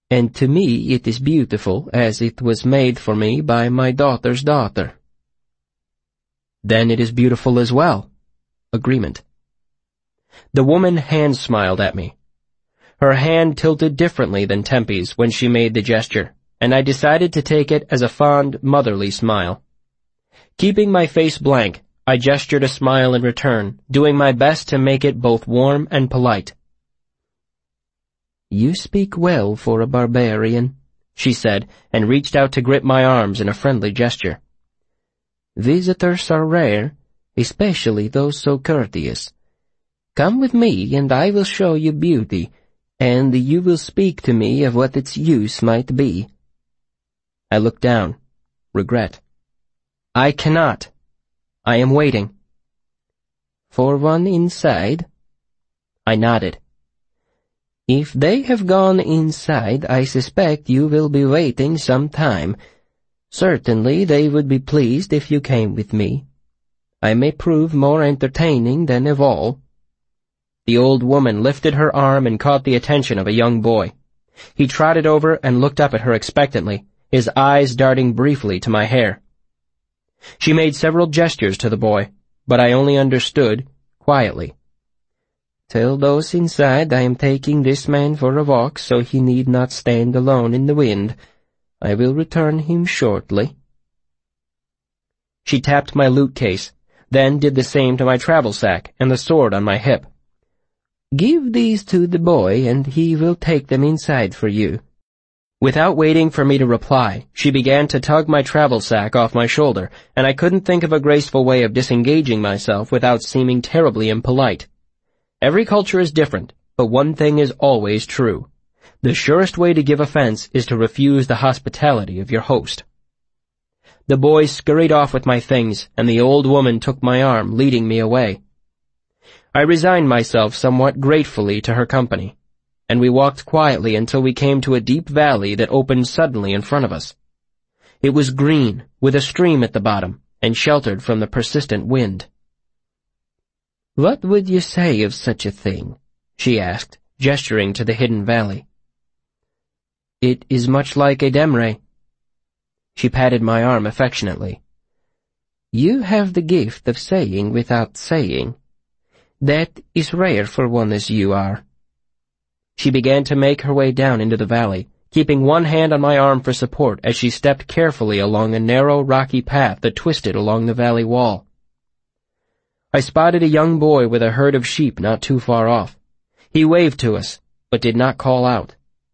and to me it is beautiful as it was made for me by my daughter's daughter." "Then it is beautiful as well." Agreement. The woman hand-smiled at me. Her hand tilted differently than Tempe's when she made the gesture, and I decided to take it as a fond, motherly smile. Keeping my face blank, I gestured a smile in return, doing my best to make it both warm and polite. "You speak well for a barbarian," she said, and reached out to grip my arms in a friendly gesture. "Visitors are rare, especially those so courteous. Come with me, and I will show you beauty, and you will speak to me of what its use might be." I looked down. Regret. "I cannot. I am waiting." "For one inside?" I nodded. "If they have gone inside, I suspect you will be waiting some time. Certainly they would be pleased if you came with me. I may prove more entertaining than of all." The old woman lifted her arm and caught the attention of a young boy. He trotted over and looked up at her expectantly, his eyes darting briefly to my hair. She made several gestures to the boy, but I only understood, quietly. "Tell those inside I am taking this man for a walk so he need not stand alone in the wind. I will return him shortly." She tapped my loot case, then did the same to my travel sack and the sword on my hip. "Give these to the boy, and he will take them inside for you." Without waiting for me to reply, she began to tug my travel sack off my shoulder, and I couldn't think of a graceful way of disengaging myself without seeming terribly impolite. Every culture is different, but one thing is always true. The surest way to give offense is to refuse the hospitality of your host. The boy scurried off with my things, and the old woman took my arm, leading me away. I resigned myself somewhat gratefully to her company, and we walked quietly until we came to a deep valley that opened suddenly in front of us. It was green, with a stream at the bottom, and sheltered from the persistent wind. "What would you say of such a thing?" she asked, gesturing to the hidden valley. "It is much like a Demre." She patted my arm affectionately. "You have the gift of saying without saying. That is rare for one as you are." She began to make her way down into the valley, keeping one hand on my arm for support as she stepped carefully along a narrow, rocky path that twisted along the valley wall. I spotted a young boy with a herd of sheep not too far off. He waved to us, but did not call out.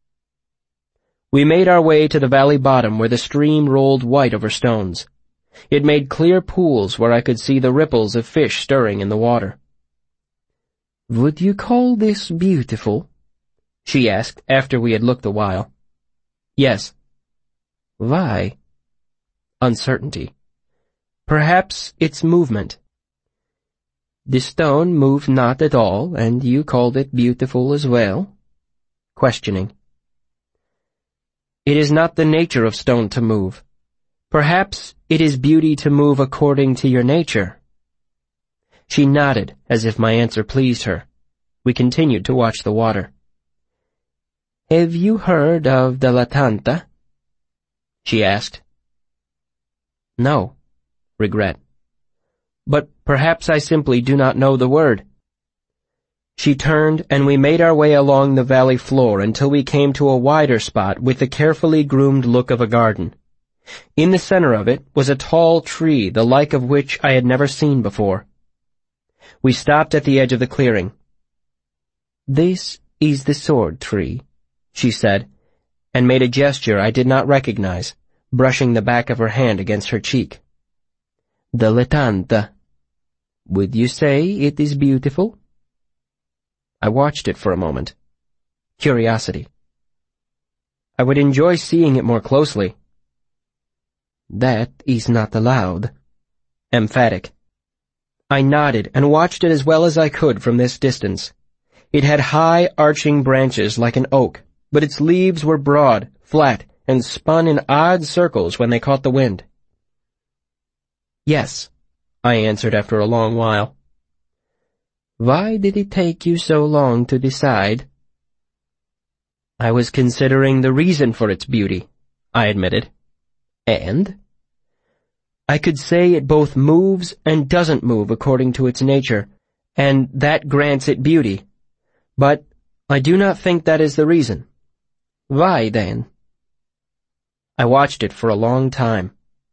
We made our way to the valley bottom where the stream rolled white over stones. It made clear pools where I could see the ripples of fish stirring in the water. "Would you call this beautiful?" she asked after we had looked a while. "Yes." "Why?" "Uncertainty. Perhaps its movement." "The stone moved not at all, and you called it beautiful as well?" Questioning. "It is not the nature of stone to move. Perhaps it is beauty to move according to your nature." She nodded as if my answer pleased her. We continued to watch the water. "Have you heard of the Latanta?" she asked. "No." Regret. "But perhaps I simply do not know the word." She turned, and we made our way along the valley floor until we came to a wider spot with the carefully groomed look of a garden. In the center of it was a tall tree, the like of which I had never seen before. We stopped at the edge of the clearing. "This is the sword tree," she said, and made a gesture I did not recognize, brushing the back of her hand against her cheek. "The Latanta. Would you say it is beautiful?" I watched it for a moment. Curiosity. "I would enjoy seeing it more closely." "That is not allowed." Emphatic. I nodded and watched it as well as I could from this distance. It had high, arching branches like an oak, but its leaves were broad, flat, and spun in odd circles when they caught the wind. "Yes," I answered after a long while. "Why did it take you so long to decide?" I was considering the reason for its beauty, I admitted. And? I could say it both moves and doesn't move according to its nature, and that grants it beauty. But I do not think that is the reason. Why, then? I watched it for a long time.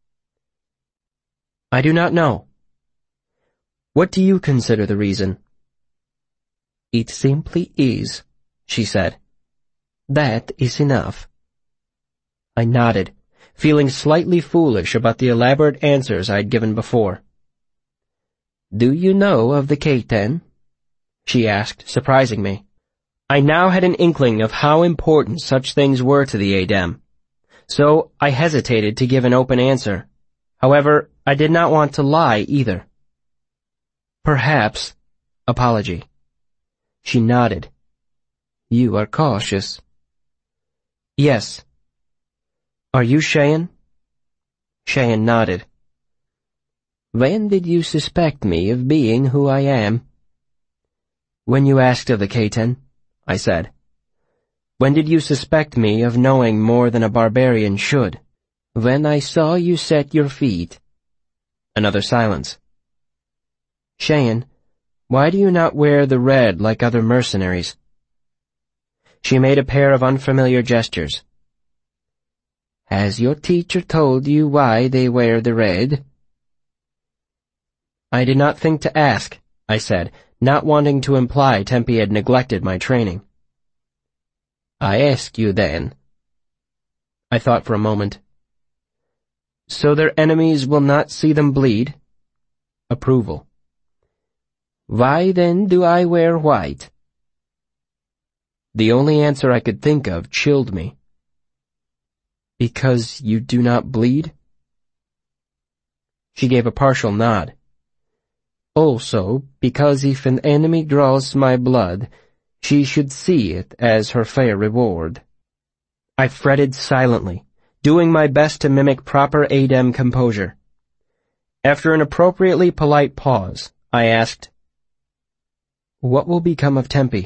I do not know. What do you consider the reason? It simply is, she said. That is enough. I nodded, feeling slightly foolish about the elaborate answers I'd given before. Do you know of the K-10? She asked, surprising me. I now had an inkling of how important such things were to the ADEM, so I hesitated to give an open answer. However, I did not want to lie either. Perhaps. Apology. She nodded. You are cautious. Yes. Are you Cheyenne? Cheyenne nodded. When did you suspect me of being who I am? When you asked of the K-10, I said. When did you suspect me of knowing more than a barbarian should? When I saw you set your feet. Another silence. Cheyenne, why do you not wear the red like other mercenaries? She made a pair of unfamiliar gestures. Has your teacher told you why they wear the red? I did not think to ask, I said, not wanting to imply Tempe had neglected my training. I ask you then. I thought for a moment. So their enemies will not see them bleed? Approval. Why then do I wear white? The only answer I could think of chilled me. Because you do not bleed? She gave a partial nod. Also, because if an enemy draws my blood, she should see it as her fair reward. I fretted silently, doing my best to mimic proper ADEM composure. After an appropriately polite pause, I asked, What will become of Tempe?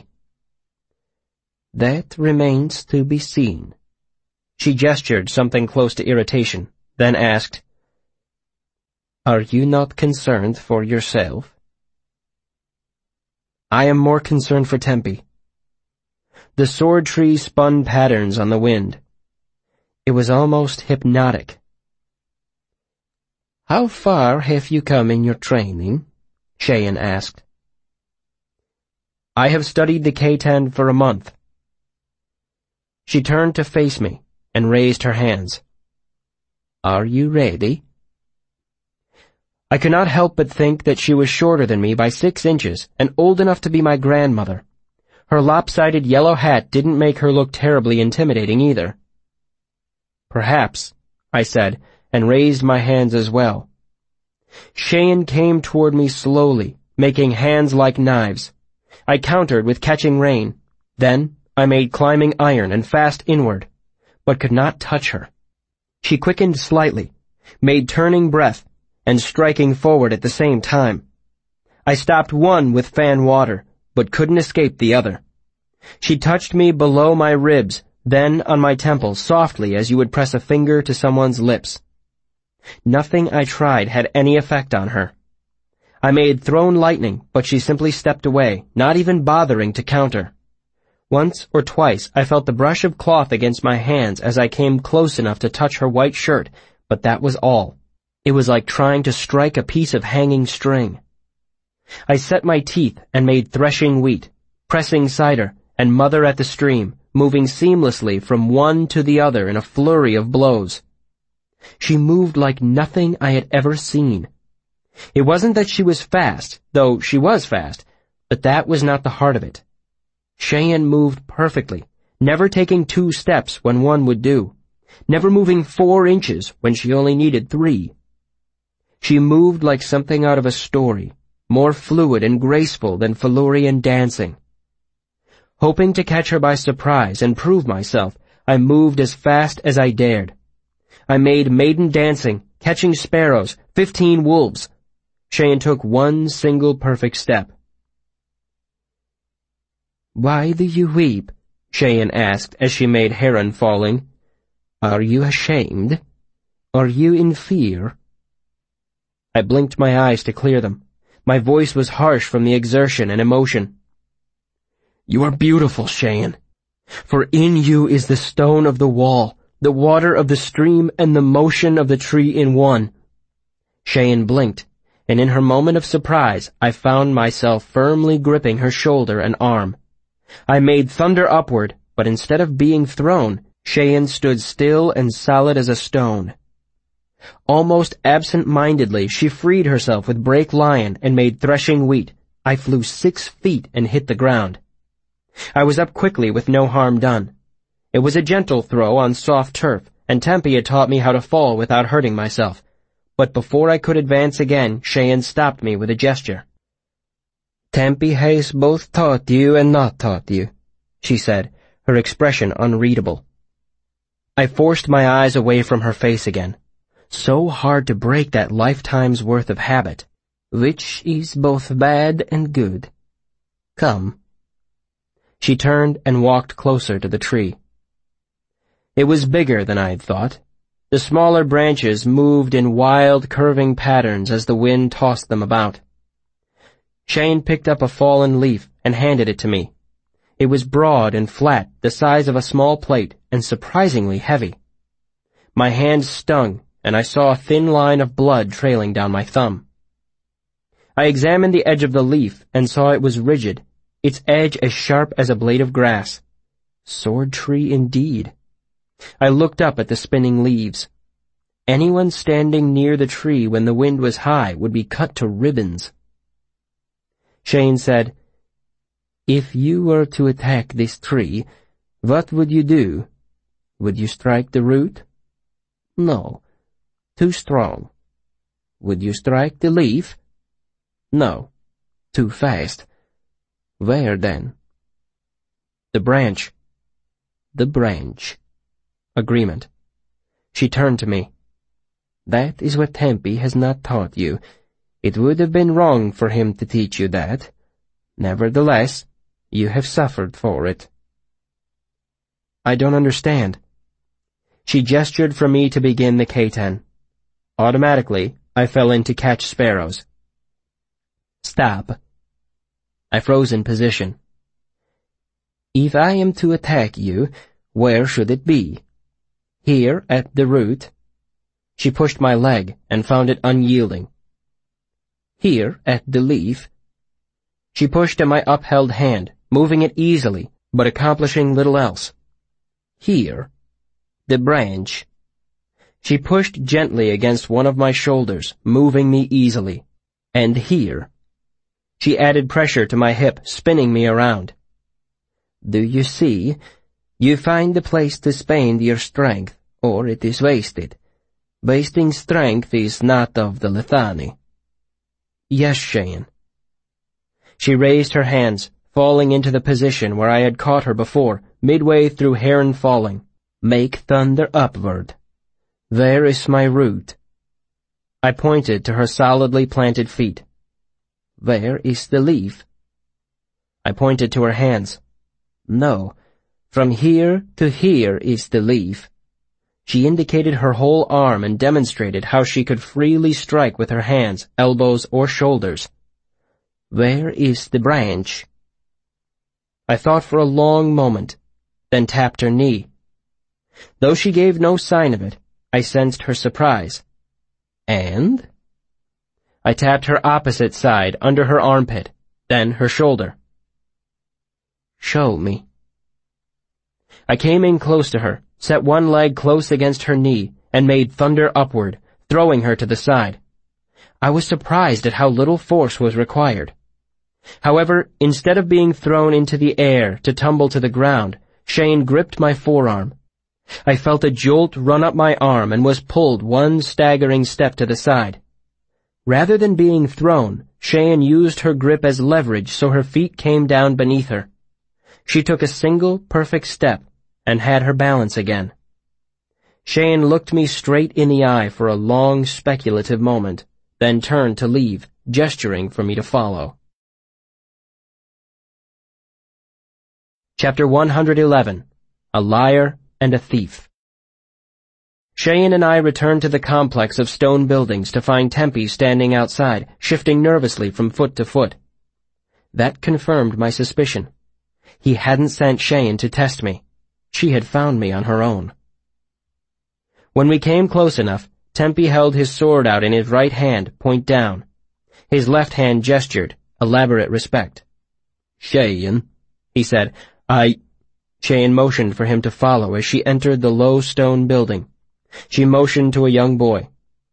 That remains to be seen. She gestured something close to irritation, then asked, Are you not concerned for yourself? I am more concerned for Tempe. The sword tree spun patterns on the wind. It was almost hypnotic. How far have you come in your training? Cheyenne asked. I have studied the K-10 for a month. She turned to face me and raised her hands. Are you ready? I could not help but think that she was shorter than me by 6 inches and old enough to be my grandmother. Her lopsided yellow hat didn't make her look terribly intimidating either. Perhaps, I said, and raised my hands as well. Cheyenne came toward me slowly, making hands like knives. I countered with catching rein. Then I made climbing iron and fast inward, but could not touch her. She quickened slightly, made turning breath, and striking forward at the same time. I stopped one with fan water, but couldn't escape the other. She touched me below my ribs, then on my temples softly as you would press a finger to someone's lips. Nothing I tried had any effect on her. I made thrown lightning, but she simply stepped away, not even bothering to counter. Once or twice I felt the brush of cloth against my hands as I came close enough to touch her white shirt, but that was all. It was like trying to strike a piece of hanging string. I set my teeth and made threshing wheat, pressing cider, and mother at the stream, moving seamlessly from one to the other in a flurry of blows. She moved like nothing I had ever seen. It wasn't that she was fast, though she was fast, but that was not the heart of it. Cheyenne moved perfectly, never taking 2 steps when one would do, never moving 4 inches when she only needed 3. She moved like something out of a story, more fluid and graceful than Felurian dancing. Hoping to catch her by surprise and prove myself, I moved as fast as I dared. I made maiden dancing, catching sparrows, 15 wolves. Cheyenne took one single perfect step. Why do you weep? Cheyenne asked as she made heron falling. "Are you ashamed? Are you in fear?" I blinked my eyes to clear them. My voice was harsh from the exertion and emotion. "You are beautiful, Cheyenne, for in you is the stone of the wall, the water of the stream, and the motion of the tree in one." Cheyenne blinked, and in her moment of surprise, I found myself firmly gripping her shoulder and arm. I made thunder upward, but instead of being thrown, Cheyenne stood still and solid as a stone. Almost absent-mindedly, she freed herself with Break Lion and made Threshing Wheat. I flew 6 feet and hit the ground. I was up quickly with no harm done. It was a gentle throw on soft turf, and Tempe had taught me how to fall without hurting myself. But before I could advance again, Cheyenne stopped me with a gesture. "Tempe has both taught you and not taught you," she said, her expression unreadable. I forced my eyes away from her face again. So hard to break that lifetime's worth of habit. "Which is both bad and good. Come." She turned and walked closer to the tree. It was bigger than I had thought. The smaller branches moved in wild, curving patterns as the wind tossed them about. Cheyenne picked up a fallen leaf and handed it to me. It was broad and flat, the size of a small plate, and surprisingly heavy. My hand stung, and I saw a thin line of blood trailing down my thumb. I examined the edge of the leaf and saw it was rigid, its edge as sharp as a blade of grass. Sword tree indeed. I looked up at the spinning leaves. Anyone standing near the tree when the wind was high would be cut to ribbons. Cheyenne said, "If you were to attack this tree, what would you do? Would you strike the root? No. Too strong. Would you strike the leaf? No. Too fast. Where then?" "The branch." "The branch." Agreement. She turned to me. "That is what Tempe has not taught you. It would have been wrong for him to teach you that. Nevertheless, you have suffered for it." "I don't understand." She gestured for me to begin the K-10. Automatically, I fell in to catch sparrows. "Stop." I froze in position. "If I am to attack you, where should it be? Here at the root?" She pushed my leg and found it unyielding. "Here at the leaf?" She pushed at my upheld hand, moving it easily, but accomplishing little else. "Here. The branch." She pushed gently against one of my shoulders, moving me easily. "And here." She added pressure to my hip, spinning me around. "Do you see? You find the place to spend your strength, or it is wasted. Wasting strength is not of the Lethani." "Yes, Cheyenne." She raised her hands, falling into the position where I had caught her before, midway through heron falling. "Make thunder upward. There is my root." I pointed to her solidly planted feet. "Where is the leaf?" I pointed to her hands. "No, from here to here is the leaf." She indicated her whole arm and demonstrated how she could freely strike with her hands, elbows, or shoulders. "Where is the branch?" I thought for a long moment, then tapped her knee. Though she gave no sign of it, I sensed her surprise. "And?" I tapped her opposite side under her armpit, then her shoulder. "Show me." I came in close to her, set one leg close against her knee, and made thunder upward, throwing her to the side. I was surprised at how little force was required. However, instead of being thrown into the air to tumble to the ground, Cheyenne gripped my forearm. I felt a jolt run up my arm and was pulled one staggering step to the side. Rather than being thrown, Cheyenne used her grip as leverage so her feet came down beneath her. She took a single, perfect step and had her balance again. Cheyenne looked me straight in the eye for a long, speculative moment, then turned to leave, gesturing for me to follow. Chapter 111. A Liar and a Thief. Cheyenne and I returned to the complex of stone buildings to find Tempe standing outside, shifting nervously from foot to foot. That confirmed my suspicion. He hadn't sent Cheyenne to test me. She had found me on her own. When we came close enough, Tempe held his sword out in his right hand, point down. His left hand gestured, elaborate respect. "Cheyenne," he said. Cheyenne motioned for him to follow as she entered the low stone building. She motioned to a young boy.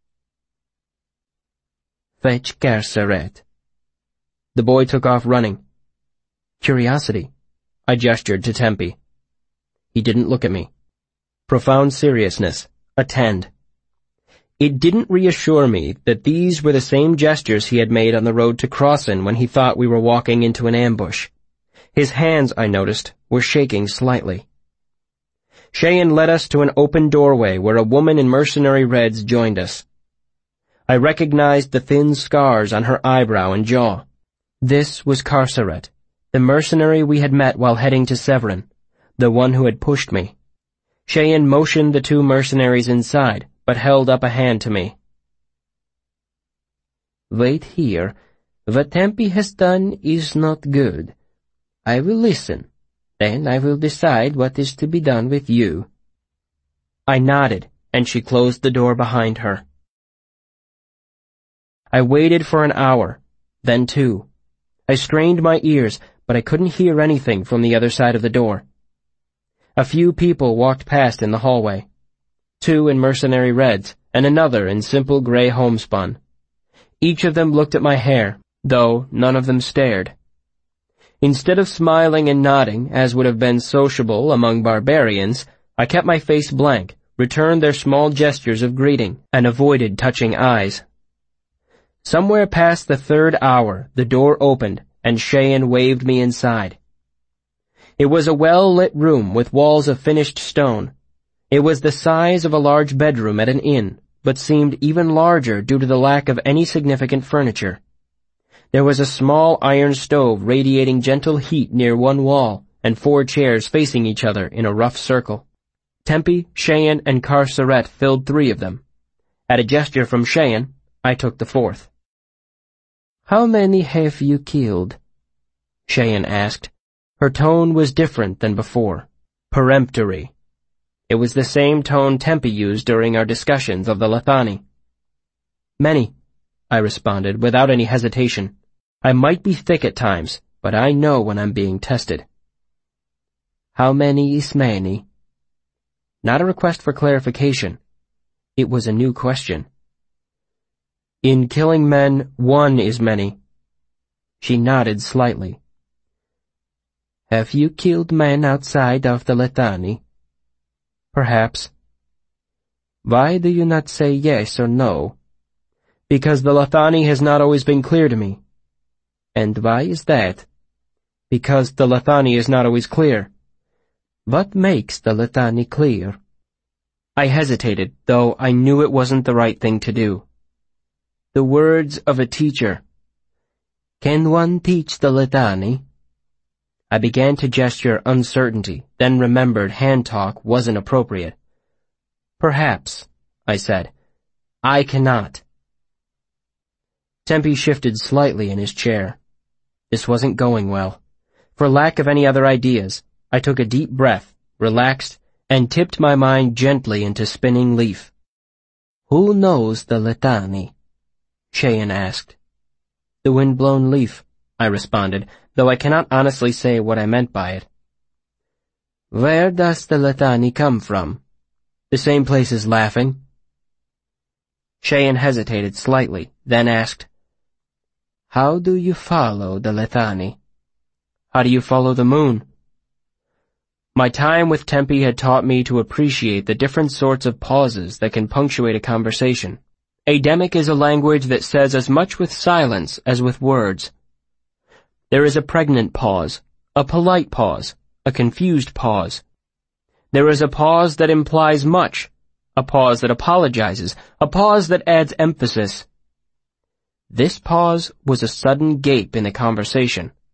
"Fetch Carceret." The boy took off running. "Curiosity," I gestured to Tempe. He didn't look at me. Profound seriousness. Attend. It didn't reassure me that these were the same gestures he had made on the road to Crossan when he thought we were walking into an ambush. His hands, I noticed, were shaking slightly. Cheyenne led us to an open doorway where a woman in mercenary reds joined us. I recognized the thin scars on her eyebrow and jaw. This was Carceret, the mercenary we had met while heading to Severin, the one who had pushed me. Cheyenne motioned the two mercenaries inside, but held up a hand to me. "Wait here. What Tempe has done is not good. I will listen. Then I will decide what is to be done with you." I nodded, and she closed the door behind her. I waited for an hour, then 2. I strained my ears, but I couldn't hear anything from the other side of the door. A few people walked past in the hallway. 2 in mercenary reds, and another in simple gray homespun. Each of them looked at my hair, though none of them stared. Instead of smiling and nodding, as would have been sociable among barbarians, I kept my face blank, returned their small gestures of greeting, and avoided touching eyes. Somewhere past the 3rd hour, the door opened, and Cheyenne waved me inside. It was a well-lit room with walls of finished stone. It was the size of a large bedroom at an inn, but seemed even larger due to the lack of any significant furniture. There was a small iron stove radiating gentle heat near one wall, and 4 chairs facing each other in a rough circle. Tempe, Cheyenne, and Carceret filled 3 of them. At a gesture from Cheyenne, I took the 4th. "How many have you killed?" Cheyenne asked. Her tone was different than before. Peremptory. It was the same tone Tempe used during our discussions of the Lethani. "Many," I responded without any hesitation. I might be thick at times, but I know when I'm being tested. "How many is many?" Not a request for clarification. It was a new question. "In killing men, 1 is many." She nodded slightly. "Have you killed men outside of the Lethani?" "Perhaps." "Why do you not say yes or no?" "Because the Lethani has not always been clear to me." "And why is that?" "Because the Lethani is not always clear." "What makes the Lethani clear?" I hesitated, though I knew it wasn't the right thing to do. "The words of a teacher." "Can one teach the Lethani?" I began to gesture uncertainty, then remembered hand talk wasn't appropriate. "Perhaps," I said. "I cannot." Tempe shifted slightly in his chair. This wasn't going well. For lack of any other ideas, I took a deep breath, relaxed, and tipped my mind gently into spinning leaf. "Who knows the Lethani?" Cheyenne asked. "The wind-blown leaf," I responded, though I cannot honestly say what I meant by it. "Where does the Lethani come from?" "The same place as laughing." Cheyenne hesitated slightly, then asked, "How do you follow the Lethani?" "How do you follow the moon?" My time with Tempe had taught me to appreciate the different sorts of pauses that can punctuate a conversation. Ademic is a language that says as much with silence as with words. There is a pregnant pause, a polite pause, a confused pause. There is a pause that implies much, a pause that apologizes, a pause that adds emphasis. This pause was a sudden gape in the conversation.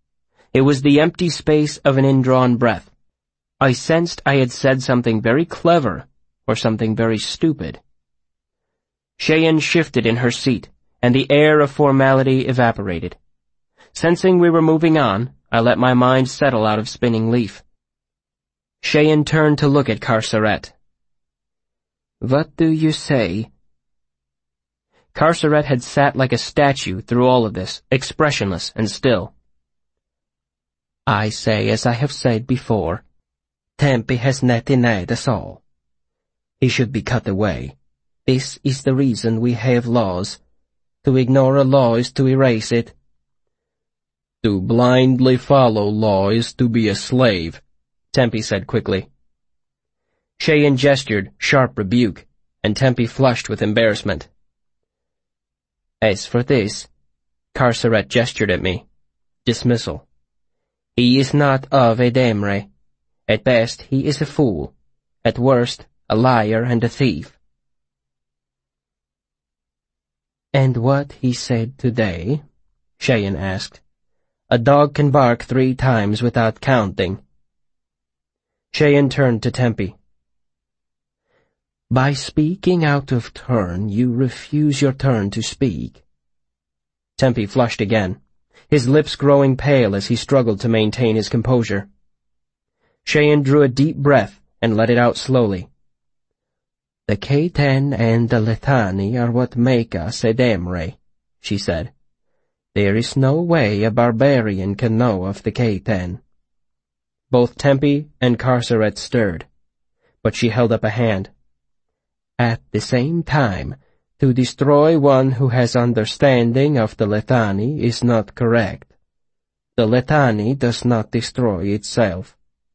It was the empty space of an indrawn breath. I sensed I had said something very clever or something very stupid. Cheyenne shifted in her seat, and the air of formality evaporated. Sensing we were moving on, I let my mind settle out of spinning leaf. Cheyenne turned to look at Carceret. "What do you say?" Carceret had sat like a statue through all of this, expressionless and still. "I say as I have said before, Tempe has not denied us all. He should be cut away. This is the reason we have laws. To ignore a law is to erase it." "To blindly follow law is to be a slave," Tempe said quickly. Cheyenne gestured sharp rebuke, and Tempe flushed with embarrassment. "As for this," Carceret gestured at me. Dismissal. "He is not of Edemre. At best, he is a fool. At worst, a liar and a thief." "And what he said today?" Cheyenne asked. "A dog can bark 3 times without counting." Cheyenne turned to Tempe. "By speaking out of turn, you refuse your turn to speak." Tempe flushed again, his lips growing pale as he struggled to maintain his composure. Cheyenne drew a deep breath and let it out slowly. "The K-10 and the Lethani are what make us Edemre," she said. "There is no way a barbarian can know of the K-10. Both Tempe and Carceret stirred, but she held up a hand. "At the same time, to destroy one who has understanding of the Lethani is not correct. The Lethani does not destroy itself."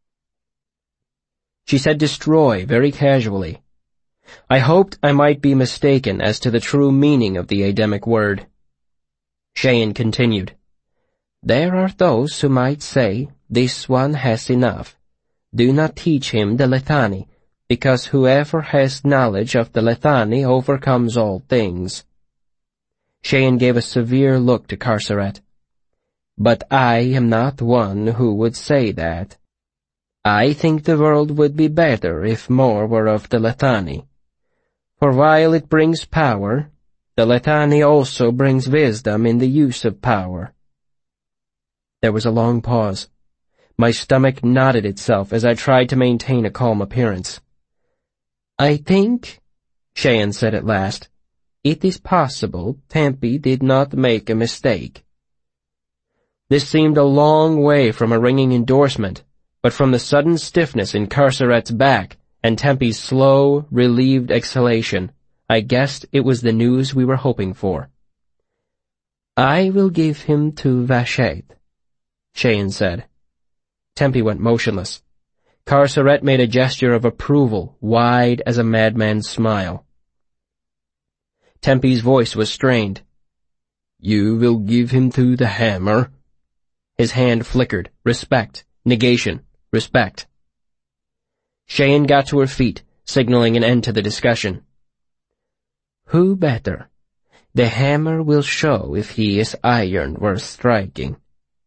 She said destroy very casually. I hoped I might be mistaken as to the true meaning of the Ademic word. Cheyenne continued, "There are those who might say, this one has enough. Do not teach him the Lethani, because whoever has knowledge of the Lethani overcomes all things." Cheyenne gave a severe look to Carceret. "But I am not one who would say that. I think the world would be better if more were of the Lethani. For while it brings power, the Lethani also brings wisdom in the use of power." There was a long pause. My stomach knotted itself as I tried to maintain a calm appearance. "I think," Cheyenne said at last, "it is possible Tempe did not make a mistake." This seemed a long way from a ringing endorsement, but from the sudden stiffness in Carceret's back and Tempe's slow, relieved exhalation, I guessed it was the news we were hoping for. "I will give him to Vachette," Cheyenne said. Tempe went motionless. Carceret made a gesture of approval, wide as a madman's smile. Tempe's voice was strained. "You will give him to the hammer?" His hand flickered. Respect. Negation. Respect. Cheyenne got to her feet, signaling an end to the discussion. "Who better? The hammer will show if he is iron worth striking."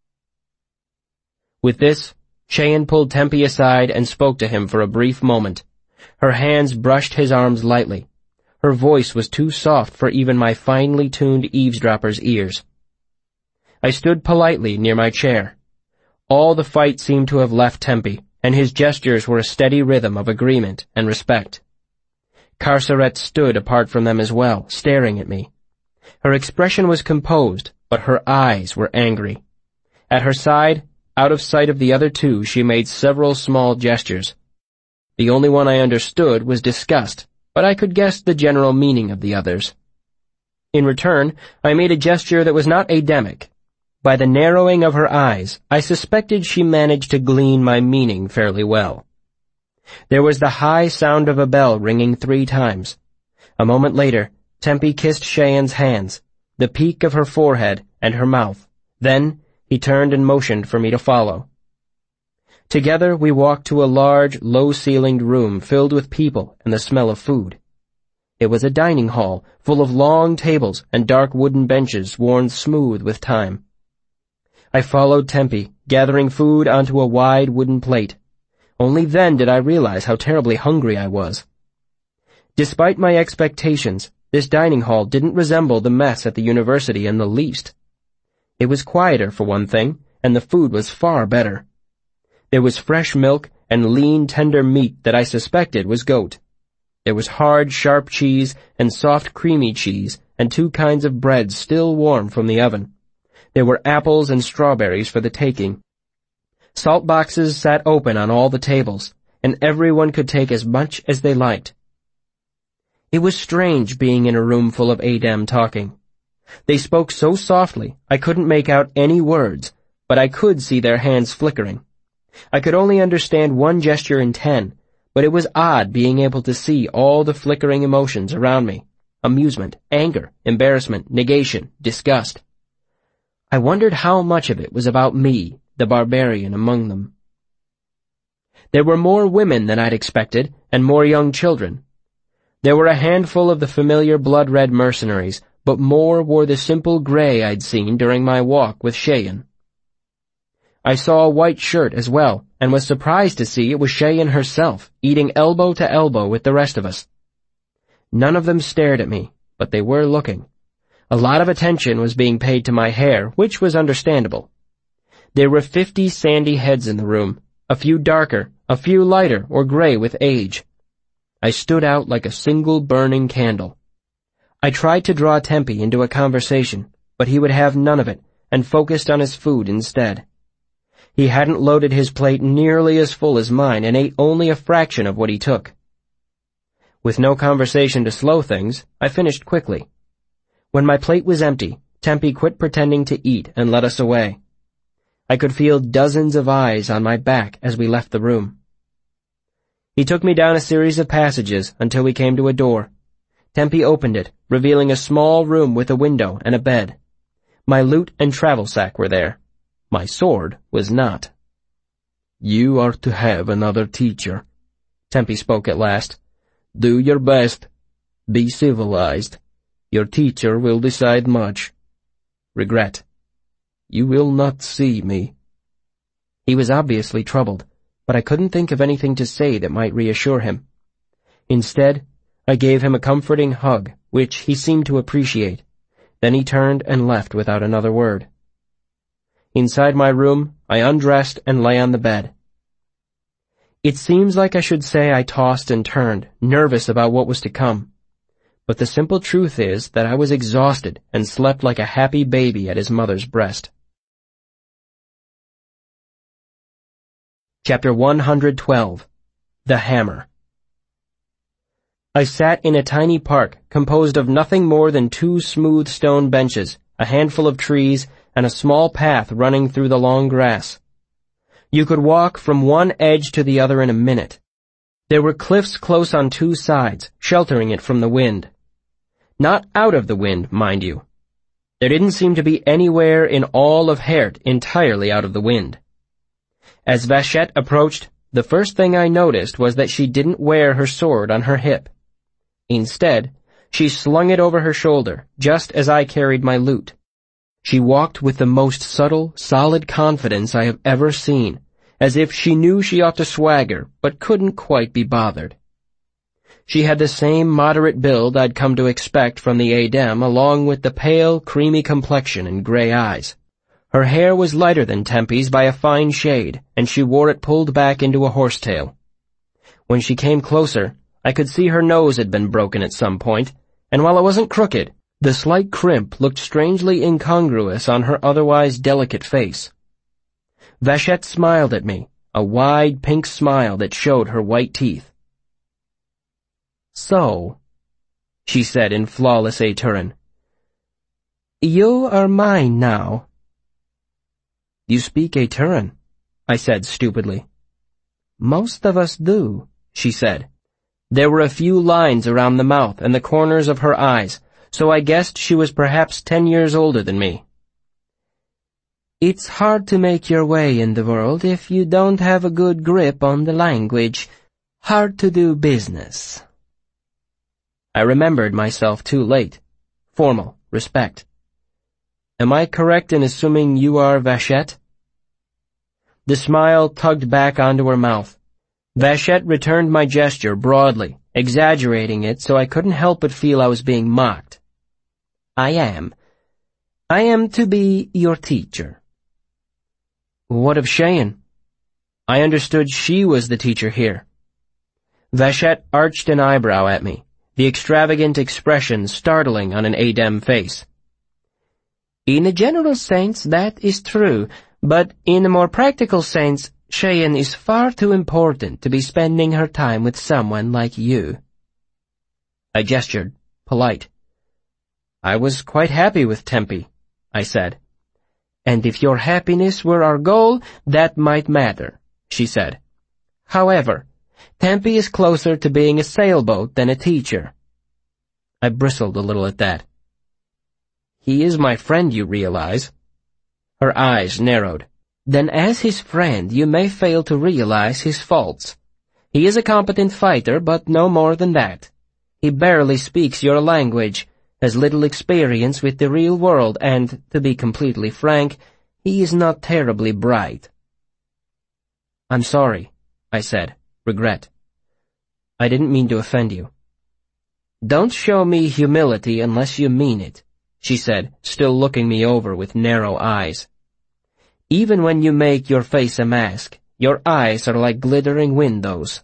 With this, Cheyenne pulled Tempe aside and spoke to him for a brief moment. Her hands brushed his arms lightly. Her voice was too soft for even my finely tuned eavesdropper's ears. I stood politely near my chair. All the fight seemed to have left Tempe, and his gestures were a steady rhythm of agreement and respect. Carceret stood apart from them as well, staring at me. Her expression was composed, but her eyes were angry. At her side, out of sight of the other two, she made several small gestures. The only one I understood was disgust, but I could guess the general meaning of the others. In return, I made a gesture that was not Ademic. By the narrowing of her eyes, I suspected she managed to glean my meaning fairly well. There was the high sound of a bell ringing 3 times. A moment later, Tempe kissed Cheyenne's hands, the peak of her forehead and her mouth. Then, he turned and motioned for me to follow. Together we walked to a large, low-ceilinged room filled with people and the smell of food. It was a dining hall full of long tables and dark wooden benches worn smooth with time. I followed Tempe, gathering food onto a wide wooden plate. Only then did I realize how terribly hungry I was. Despite my expectations, this dining hall didn't resemble the mess at the university in the least. It was quieter, for one thing, and the food was far better. There was fresh milk and lean, tender meat that I suspected was goat. There was hard, sharp cheese and soft, creamy cheese, and 2 kinds of bread still warm from the oven. There were apples and strawberries for the taking. Salt boxes sat open on all the tables, and everyone could take as much as they liked. It was strange being in a room full of Adem talking. They spoke so softly I couldn't make out any words, but I could see their hands flickering. I could only understand 1 gesture in 10, but it was odd being able to see all the flickering emotions around me. Amusement, anger, embarrassment, negation, disgust. I wondered how much of it was about me, the barbarian among them. There were more women than I'd expected, and more young children. There were a handful of the familiar blood-red mercenaries, but more wore the simple gray I'd seen during my walk with Cheyenne. I saw a white shirt as well, and was surprised to see it was Cheyenne herself, eating elbow to elbow with the rest of us. None of them stared at me, but they were looking. A lot of attention was being paid to my hair, which was understandable. There were 50 sandy heads in the room, a few darker, a few lighter or gray with age. I stood out like a single burning candle. I tried to draw Tempe into a conversation, but he would have none of it, and focused on his food instead. He hadn't loaded his plate nearly as full as mine, and ate only a fraction of what he took. With no conversation to slow things, I finished quickly. When my plate was empty, Tempe quit pretending to eat and led us away. I could feel dozens of eyes on my back as we left the room. He took me down a series of passages until we came to a door. Tempe opened it, revealing a small room with a window and a bed. My loot and travel sack were there. My sword was not. "You are to have another teacher," Tempe spoke at last. "Do your best. Be civilized. Your teacher will decide much. Regret. You will not see me." He was obviously troubled, but I couldn't think of anything to say that might reassure him. Instead, I gave him a comforting hug, which he seemed to appreciate. Then he turned and left without another word. Inside my room, I undressed and lay on the bed. It seems like I should say I tossed and turned, nervous about what was to come. But the simple truth is that I was exhausted and slept like a happy baby at his mother's breast. Chapter 112. The Hammer. I sat in a tiny park composed of nothing more than 2 smooth stone benches, a handful of trees, and a small path running through the long grass. You could walk from one edge to the other in a minute. There were cliffs close on 2 sides, sheltering it from the wind. Not out of the wind, mind you. There didn't seem to be anywhere in all of Hert entirely out of the wind. As Vachette approached, the first thing I noticed was that she didn't wear her sword on her hip. Instead, she slung it over her shoulder, just as I carried my loot. She walked with the most subtle, solid confidence I have ever seen, as if she knew she ought to swagger, but couldn't quite be bothered. She had the same moderate build I'd come to expect from the Adem, along with the pale, creamy complexion and gray eyes. Her hair was lighter than Tempe's by a fine shade, and she wore it pulled back into a horsetail. When she came closer, I could see her nose had been broken at some point, and while it wasn't crooked, the slight crimp looked strangely incongruous on her otherwise delicate face. Vachette smiled at me, a wide pink smile that showed her white teeth. "So," she said in flawless Aturan, "you are mine now." "You speak Aturan," I said stupidly. "Most of us do," she said. There were a few lines around the mouth and the corners of her eyes, so I guessed she was perhaps 10 years older than me. "It's hard to make your way in the world if you don't have a good grip on the language. Hard to do business." I remembered myself too late. Formal, respect. Am I correct in assuming you are Vachette?" The smile tugged back onto her mouth. Vachette returned my gesture broadly, exaggerating it so I couldn't help but feel I was being mocked. "I am. I am to be your teacher." "What of Cheyenne? I understood she was the teacher here." Vachette arched an eyebrow at me, the extravagant expression startling on an Adem face. "In a general sense, that is true, but in a more practical sense, Cheyenne is far too important to be spending her time with someone like you." I gestured, polite. "I was quite happy with Tempe," I said. "And if your happiness were our goal, that might matter," she said. "However, Tempe is closer to being a sailboat than a teacher." I bristled a little at that. "He is my friend, you realize." Her eyes narrowed. "Then as his friend, you may fail to realize his faults. He is a competent fighter, but no more than that. He barely speaks your language, has little experience with the real world, and, to be completely frank, he is not terribly bright." "I'm sorry," I said, regret. "I didn't mean to offend you." "Don't show me humility unless you mean it," she said, still looking me over with narrow eyes. "Even when you make your face a mask, your eyes are like glittering windows."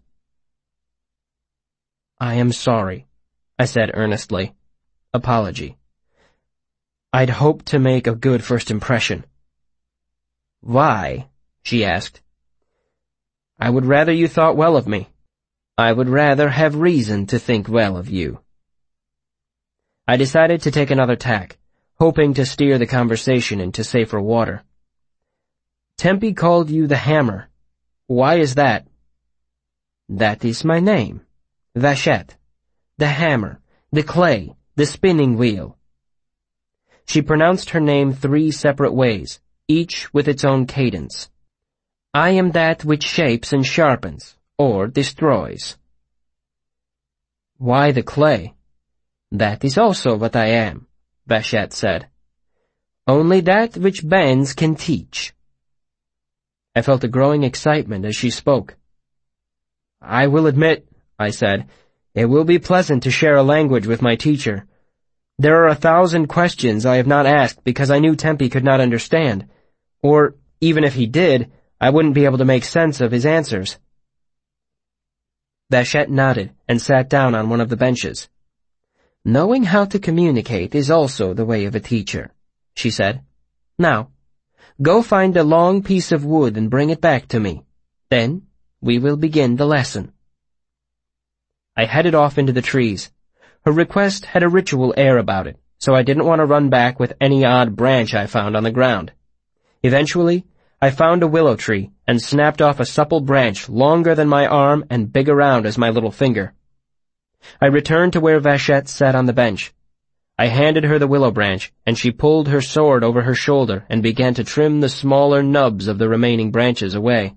"I am sorry," I said earnestly. Apology. "I'd hoped to make a good first impression." "Why?" she asked. "I would rather you thought well of me. I would rather have reason to think well of you." I decided to take another tack, hoping to steer the conversation into safer water. "Tempe called you the Hammer. Why is that?" "That is my name. Vachette. The hammer, the clay, the spinning wheel." She pronounced her name 3 separate ways, each with its own cadence. "I am that which shapes and sharpens, or destroys." "Why the clay?" "That is also what I am," Vachette said. "Only that which bends can teach." I felt a growing excitement as she spoke. "I will admit," I said, "it will be pleasant to share a language with my teacher. There are 1,000 questions I have not asked because I knew Tempe could not understand, or, even if he did, I wouldn't be able to make sense of his answers." Vachette nodded and sat down on one of the benches. "Knowing how to communicate is also the way of a teacher," she said. "Now, go find a long piece of wood and bring it back to me. Then we will begin the lesson." I headed off into the trees. Her request had a ritual air about it, so I didn't want to run back with any odd branch I found on the ground. Eventually, I found a willow tree and snapped off a supple branch longer than my arm and big around as my little finger. I returned to where Vachette sat on the bench. I handed her the willow branch, and she pulled her sword over her shoulder and began to trim the smaller nubs of the remaining branches away.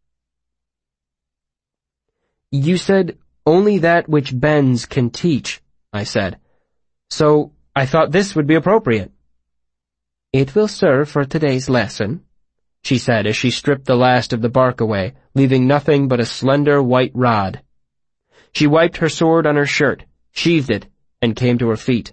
"You said only that which bends can teach," I said. "So I thought this would be appropriate." "It will serve for today's lesson," she said as she stripped the last of the bark away, leaving nothing but a slender white rod. She wiped her sword on her shirt, sheathed it, and came to her feet.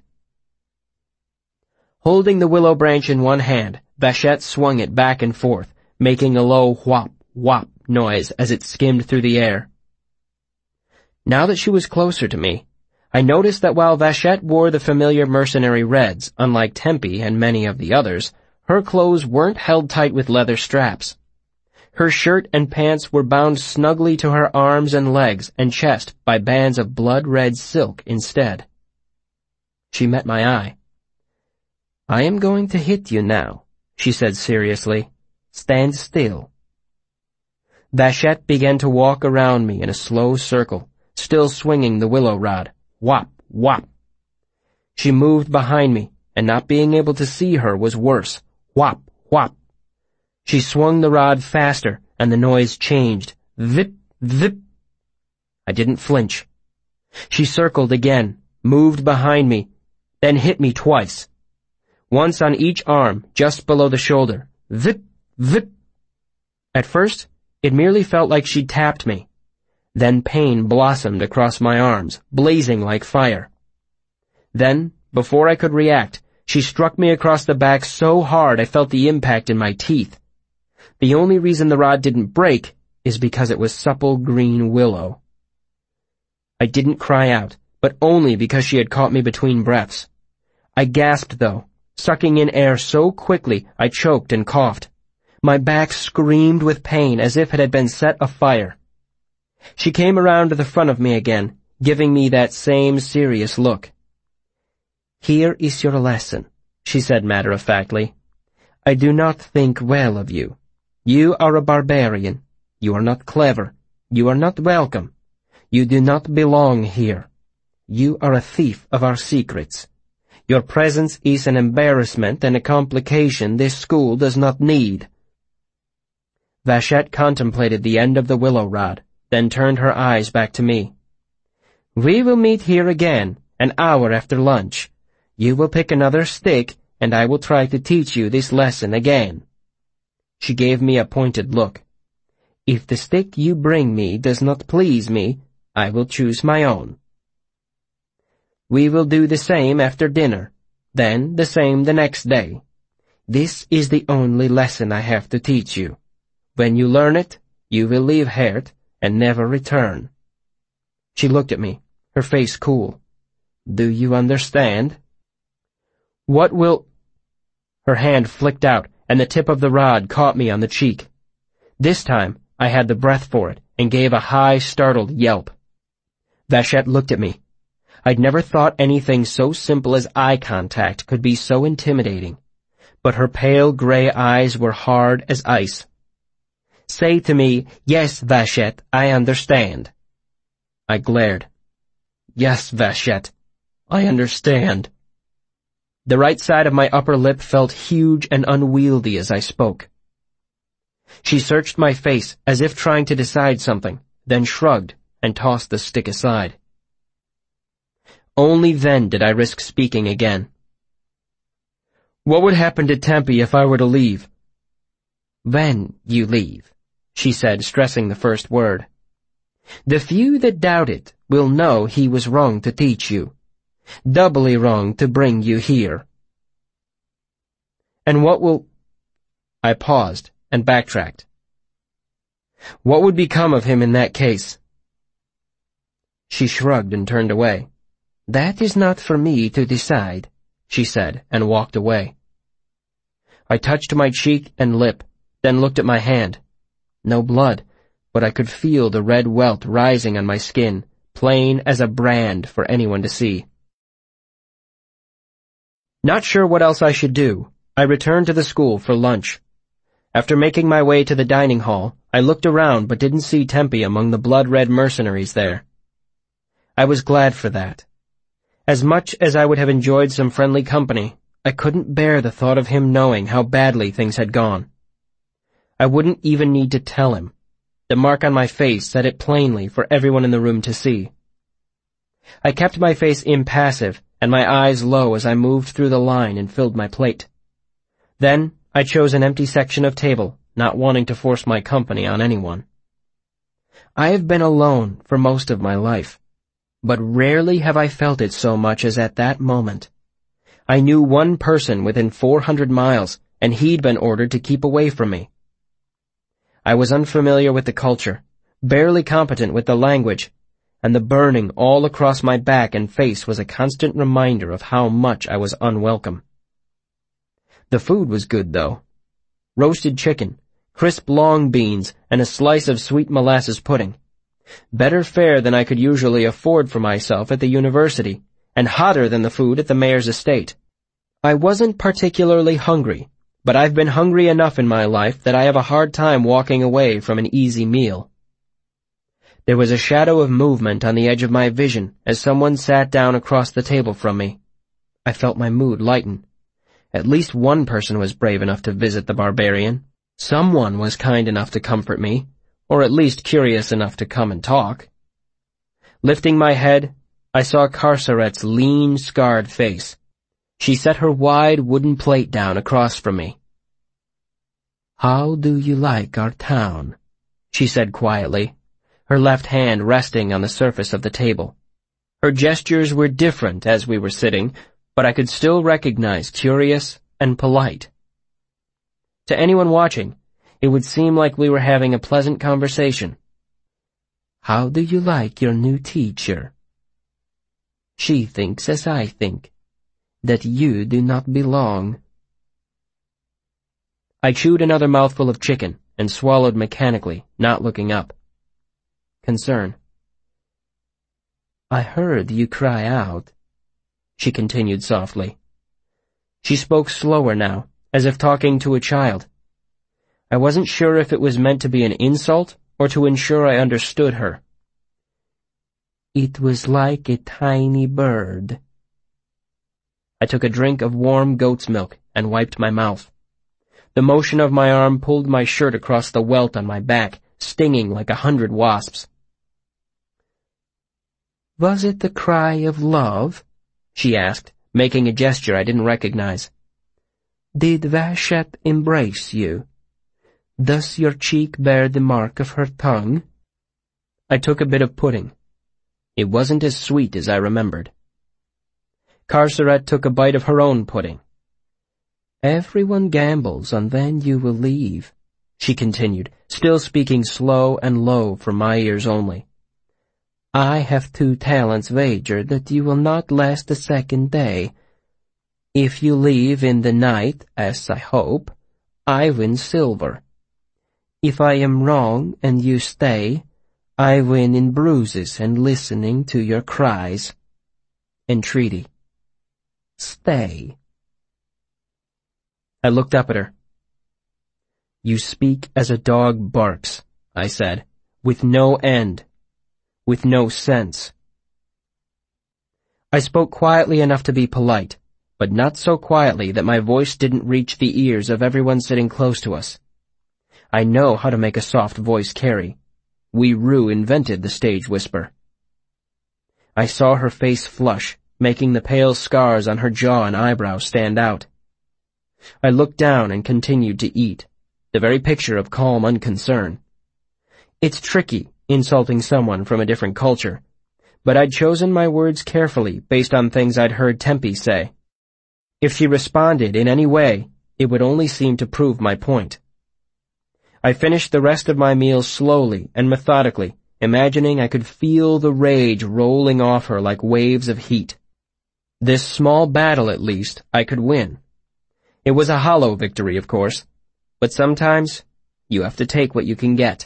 Holding the willow branch in one hand, Vachette swung it back and forth, making a low whop, whop noise as it skimmed through the air. Now that she was closer to me, I noticed that while Vachette wore the familiar mercenary reds, unlike Tempe and many of the others, her clothes weren't held tight with leather straps. Her shirt and pants were bound snugly to her arms and legs and chest by bands of blood-red silk instead. She met my eye. "I am going to hit you now," she said seriously. "Stand still." Vachette began to walk around me in a slow circle, still swinging the willow rod. Whop, whop. She moved behind me, and not being able to see her was worse. Whop, whop. She swung the rod faster, and the noise changed. Vip, vip. I didn't flinch. She circled again, moved behind me, then hit me twice. once on each arm, just below the shoulder. Vip, vip. At first, it merely felt like she'd tapped me. Then pain blossomed across my arms, blazing like fire. Then, before I could react, she struck me across the back so hard I felt the impact in my teeth. The only reason the rod didn't break is because it was supple green willow. I didn't cry out, but only because she had caught me between breaths. I gasped, though, sucking in air so quickly I choked and coughed. My back screamed with pain as if it had been set afire. She came around to the front of me again, giving me that same serious look. "Here is your lesson," she said matter-of-factly. "I do not think well of you. You are a barbarian. You are not clever. You are not welcome. You do not belong here. You are a thief of our secrets. Your presence is an embarrassment and a complication this school does not need." Vachette contemplated the end of the willow rod, then turned her eyes back to me. "We will meet here again, an hour after lunch. You will pick another stick, and I will try to teach you this lesson again." She gave me a pointed look. "If the stick you bring me does not please me, I will choose my own. We will do the same after dinner, then the same the next day. This is the only lesson I have to teach you. When you learn it, you will leave Hert and never return." She looked at me, her face cool. "Do you understand?" "What will—" Her hand flicked out, and the tip of the rod caught me on the cheek. This time, I had the breath for it, and gave a high, startled yelp. Vachette looked at me. I'd never thought anything so simple as eye contact could be so intimidating, but her pale gray eyes were hard as ice. "Say to me, 'Yes, Vachette, I understand.'" I glared. "Yes, Vachette, I understand." The right side of my upper lip felt huge and unwieldy as I spoke. She searched my face as if trying to decide something, then shrugged and tossed the stick aside. Only then did I risk speaking again. "What would happen to Tempe if I were to leave?" "When you leave," she said, stressing the first word. "The few that doubt it will know he was wrong to teach you. Doubly wrong to bring you here." "And what will—" I paused and backtracked. "What would become of him in that case?" She shrugged and turned away. "That is not for me to decide," she said, and walked away. I touched my cheek and lip, then looked at my hand. No blood, but I could feel the red welt rising on my skin, plain as a brand for anyone to see. Not sure what else I should do, I returned to the school for lunch. After making my way to the dining hall, I looked around but didn't see Tempe among the blood-red mercenaries there. I was glad for that. As much as I would have enjoyed some friendly company, I couldn't bear the thought of him knowing how badly things had gone. I wouldn't even need to tell him. The mark on my face said it plainly for everyone in the room to see. I kept my face impassive and my eyes low as I moved through the line and filled my plate. Then I chose an empty section of table, not wanting to force my company on anyone. I have been alone for most of my life, but rarely have I felt it so much as at that moment. I knew one person within 400 miles, and he'd been ordered to keep away from me. I was unfamiliar with the culture, barely competent with the language, and the burning all across my back and face was a constant reminder of how much I was unwelcome. The food was good, though. Roasted chicken, crisp long beans, and a slice of sweet molasses pudding. Better fare than I could usually afford for myself at the university, and hotter than the food at the mayor's estate. I wasn't particularly hungry, but I've been hungry enough in my life that I have a hard time walking away from an easy meal. There was a shadow of movement on the edge of my vision as someone sat down across the table from me. I felt my mood lighten. At least one person was brave enough to visit the barbarian. Someone was kind enough to comfort me, or at least curious enough to come and talk. Lifting my head, I saw Carceret's lean, scarred face. She set her wide wooden plate down across from me. "How do you like our town?" she said quietly, her left hand resting on the surface of the table. Her gestures were different as we were sitting, but I could still recognize curious and polite. To anyone watching, it would seem like we were having a pleasant conversation. "How do you like your new teacher?" "She thinks as I think, that you do not belong." I chewed another mouthful of chicken and swallowed mechanically, not looking up. Concern. "I heard you cry out," she continued softly. She spoke slower now, as if talking to a child. I wasn't sure if it was meant to be an insult or to ensure I understood her. "It was like a tiny bird." I took a drink of warm goat's milk and wiped my mouth. The motion of my arm pulled my shirt across the welt on my back, stinging like 100 wasps. "Was it the cry of love?" she asked, making a gesture I didn't recognize. "Did Vashet embrace you? Does your cheek bear the mark of her tongue?" I took a bit of pudding. It wasn't as sweet as I remembered. Carceret took a bite of her own pudding. "Everyone gambles on when you will leave," she continued, still speaking slow and low for my ears only. "I have 2 talents wagered that you will not last a second day. If you leave in the night, as I hope, I win silver. If I am wrong and you stay, I win in bruises and listening to your cries. Entreaty. Stay." I looked up at her. "You speak as a dog barks," I said, "with no end, with no sense." I spoke quietly enough to be polite, but not so quietly that my voice didn't reach the ears of everyone sitting close to us. I know how to make a soft voice carry. Wee Roo invented the stage whisper. I saw her face flush, making the pale scars on her jaw and eyebrow stand out. I looked down and continued to eat, the very picture of calm unconcern. It's tricky, insulting someone from a different culture, but I'd chosen my words carefully based on things I'd heard Tempe say. If she responded in any way, it would only seem to prove my point. I finished the rest of my meal slowly and methodically, imagining I could feel the rage rolling off her like waves of heat. This small battle, at least, I could win. It was a hollow victory, of course, but sometimes you have to take what you can get.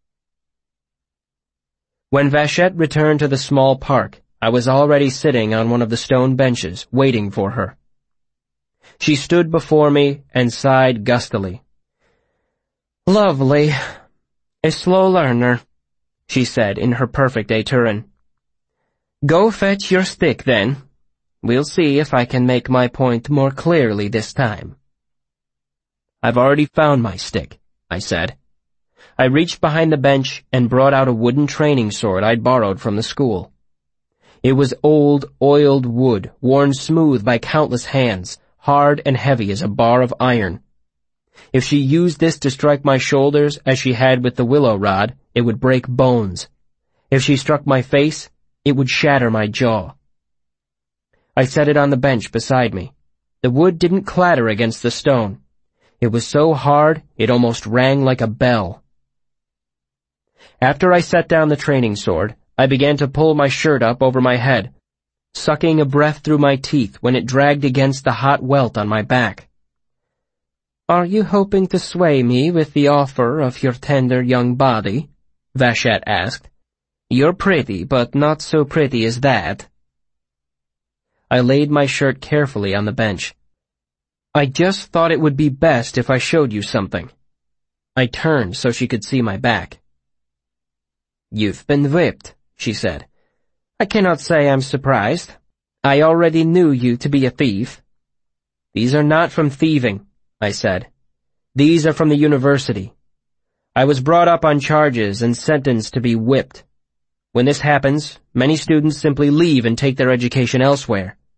When Vashet returned to the small park, I was already sitting on one of the stone benches, waiting for her. She stood before me and sighed gustily. "Lovely. A slow learner," she said in her perfect Aturan. "Go fetch your stick, then. We'll see if I can make my point more clearly this time." "I've already found my stick," I said. I reached behind the bench and brought out a wooden training sword I'd borrowed from the school. It was old, oiled wood, worn smooth by countless hands, hard and heavy as a bar of iron. If she used this to strike my shoulders as she had with the willow rod, it would break bones. If she struck my face, it would shatter my jaw. I set it on the bench beside me. The wood didn't clatter against the stone. It was so hard it almost rang like a bell. After I set down the training sword, I began to pull my shirt up over my head, sucking a breath through my teeth when it dragged against the hot welt on my back. "Are you hoping to sway me with the offer of your tender young body?" Vashet asked. "You're pretty, but not so pretty as that." I laid my shirt carefully on the bench. "I just thought it would be best if I showed you something." I turned so she could see my back. "You've been whipped," she said. "I cannot say I'm surprised. I already knew you to be a thief." "These are not from thieving," I said. "These are from the university. I was brought up on charges and sentenced to be whipped. When this happens, many students simply leave and take their education elsewhere.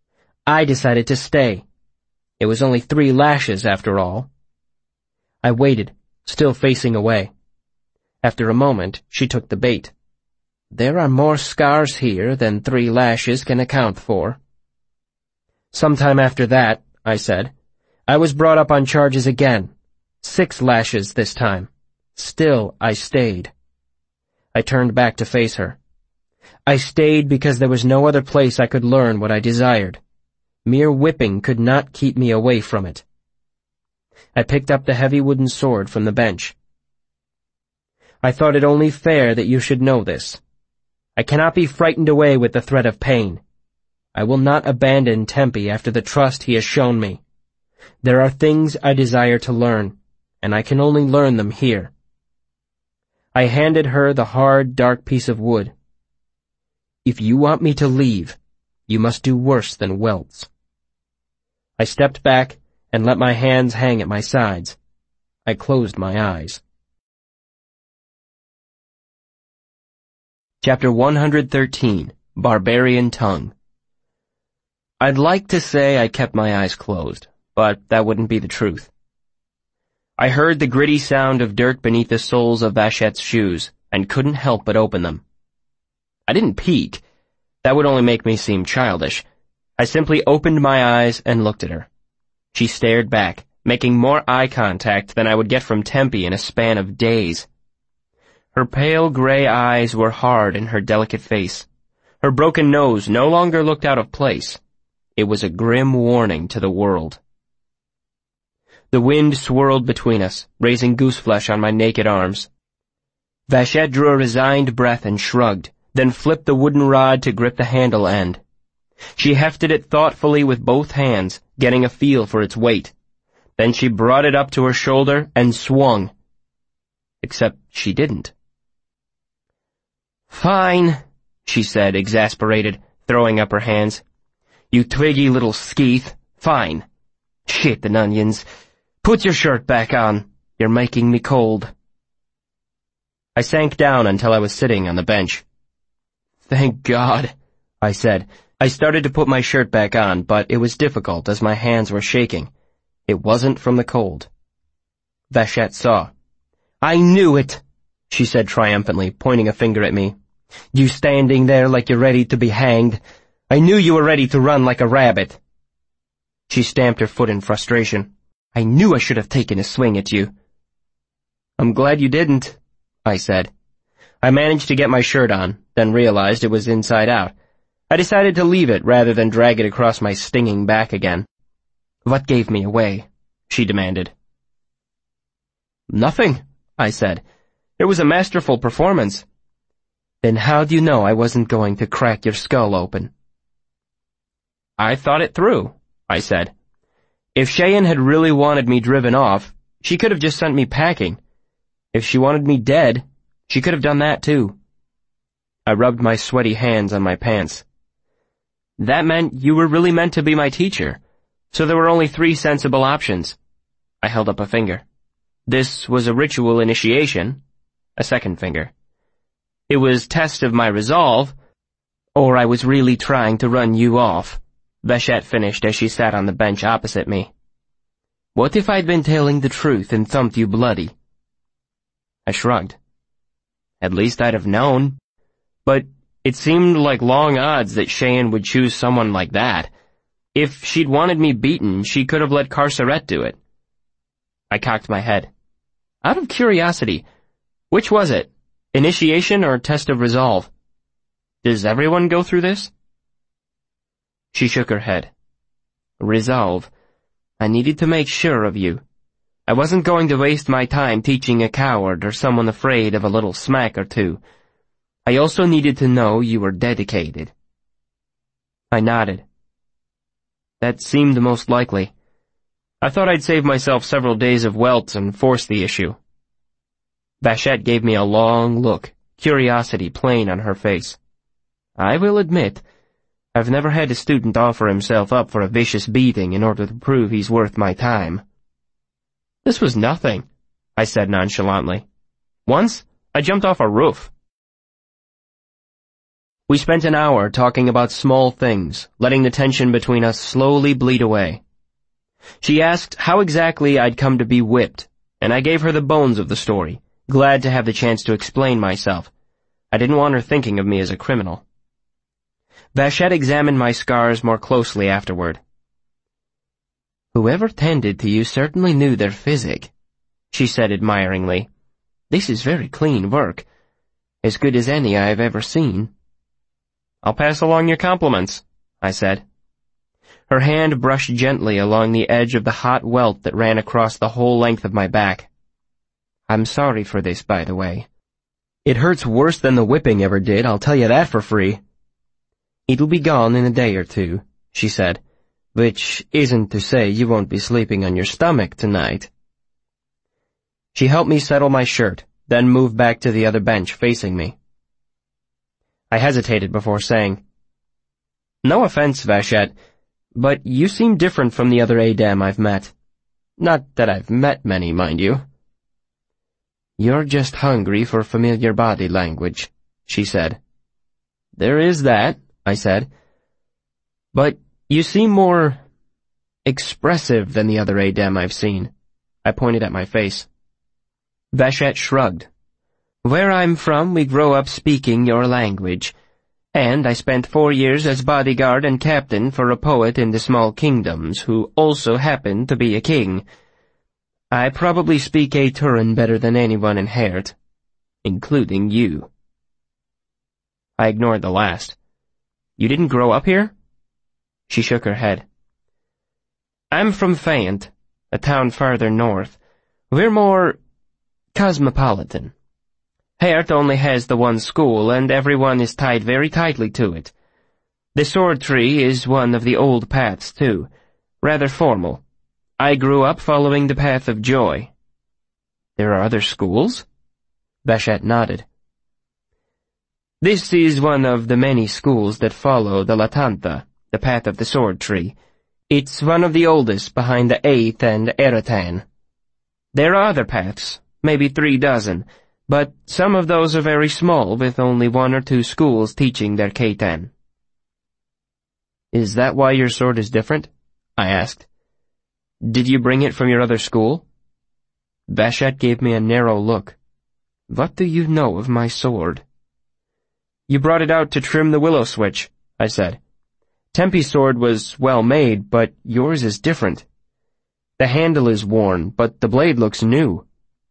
I decided to stay. It was only 3 lashes after all. I waited, still facing away. After a moment, she took the bait. There are more scars here than 3 lashes can account for. Sometime after that, I said, I was brought up on charges again. 6 lashes this time. Still, I stayed. I turned back to face her. I stayed because there was no other place I could learn what I desired. Mere whipping could not keep me away from it. I picked up the heavy wooden sword from the bench. I thought it only fair that you should know this. I cannot be frightened away with the threat of pain. I will not abandon Tempi after the trust he has shown me. There are things I desire to learn, and I can only learn them here. I handed her the hard, dark piece of wood. If you want me to leave, you must do worse than welts. I stepped back and let my hands hang at my sides. I closed my eyes. Chapter 113, Barbarian Tongue. I'd like to say I kept my eyes closed, but that wouldn't be the truth. I heard the gritty sound of dirt beneath the soles of Vachette's shoes, and couldn't help but open them. I didn't peek. That would only make me seem childish. I simply opened my eyes and looked at her. She stared back, making more eye contact than I would get from Tempi in a span of days. Her pale gray eyes were hard in her delicate face. Her broken nose no longer looked out of place. It was a grim warning to the world. The wind swirled between us, raising gooseflesh on my naked arms. Vachette drew a resigned breath and shrugged, then flipped the wooden rod to grip the handle end. She hefted it thoughtfully with both hands, getting a feel for its weight. Then she brought it up to her shoulder and swung. Except she didn't. Fine, she said, exasperated, throwing up her hands. You twiggy little skeeth. Fine. Shit and onions. Put your shirt back on. You're making me cold. I sank down until I was sitting on the bench. Thank God, I said. I started to put my shirt back on, but it was difficult as my hands were shaking. It wasn't from the cold. Vachette saw. I knew it, she said triumphantly, pointing a finger at me. You standing there like you're ready to be hanged. I knew you were ready to run like a rabbit. She stamped her foot in frustration. I knew I should have taken a swing at you. I'm glad you didn't, I said. I managed to get my shirt on, then realized it was inside out. I decided to leave it rather than drag it across my stinging back again. What gave me away? She demanded. Nothing, I said. It was a masterful performance. Then how'd you know I wasn't going to crack your skull open? I thought it through, I said. If Cheyenne had really wanted me driven off, she could have just sent me packing. If she wanted me dead, she could have done that too. I rubbed my sweaty hands on my pants. That meant you were really meant to be my teacher, so there were only 3 sensible options. I held up a finger. This was a ritual initiation, a second finger. It was test of my resolve, or I was really trying to run you off, Vachette finished as she sat on the bench opposite me. What if I'd been telling the truth and thumped you bloody? I shrugged. At least I'd have known. But it seemed like long odds that Cheyenne would choose someone like that. If she'd wanted me beaten, she could have let Carceret do it. I cocked my head. Out of curiosity, which was it? Initiation or test of resolve? Does everyone go through this? She shook her head. Resolve. I needed to make sure of you. I wasn't going to waste my time teaching a coward or someone afraid of a little smack or two. I also needed to know you were dedicated. I nodded. That seemed the most likely. I thought I'd save myself several days of welts and force the issue. Vachette gave me a long look, curiosity plain on her face. I will admit, I've never had a student offer himself up for a vicious beating in order to prove he's worth my time. This was nothing, I said nonchalantly. Once, I jumped off a roof. We spent an hour talking about small things, letting the tension between us slowly bleed away. She asked how exactly I'd come to be whipped, and I gave her the bones of the story, glad to have the chance to explain myself. I didn't want her thinking of me as a criminal. Vachette examined my scars more closely afterward. "Whoever tended to you certainly knew their physic," she said admiringly. "This is very clean work, as good as any I've ever seen." "I'll pass along your compliments," I said. Her hand brushed gently along the edge of the hot welt that ran across the whole length of my back. "I'm sorry for this, by the way. It hurts worse than the whipping ever did, I'll tell you that for free." "It'll be gone in a day or two," she said, "which isn't to say you won't be sleeping on your stomach tonight." She helped me settle my shirt, then moved back to the other bench facing me. I hesitated before saying, "No offense, Vachette, but you seem different from the other Adem I've met. Not that I've met many, mind you." "You're just hungry for familiar body language," she said. "There is that," I said. "But you seem more expressive than the other Adem I've seen." I pointed at my face. Vachette shrugged. "Where I'm from, we grow up speaking your language, and I spent 4 years as bodyguard and captain for a poet in the small kingdoms who also happened to be a king. I probably speak a Turan better than anyone in Hert, including you." I ignored the last. "You didn't grow up here?" She shook her head. "I'm from Fayent, a town farther north. We're more cosmopolitan. Hert only has the one school, and everyone is tied very tightly to it. The sword tree is one of the old paths, too, rather formal. I grew up following the path of joy." "There are other schools?" Vachette nodded. "This is one of the many schools that follow the Latantha, the path of the sword tree. It's one of the oldest behind the 8th and Eratan. There are other paths, maybe 3 dozen, but some of those are very small, with only 1 or 2 schools teaching their Ketan." "Is that why your sword is different?" I asked. "Did you bring it from your other school?" Vachette gave me a narrow look. "What do you know of my sword?" "You brought it out to trim the willow switch," I said. "Tempi's sword was well made, but yours is different. The handle is worn, but the blade looks new."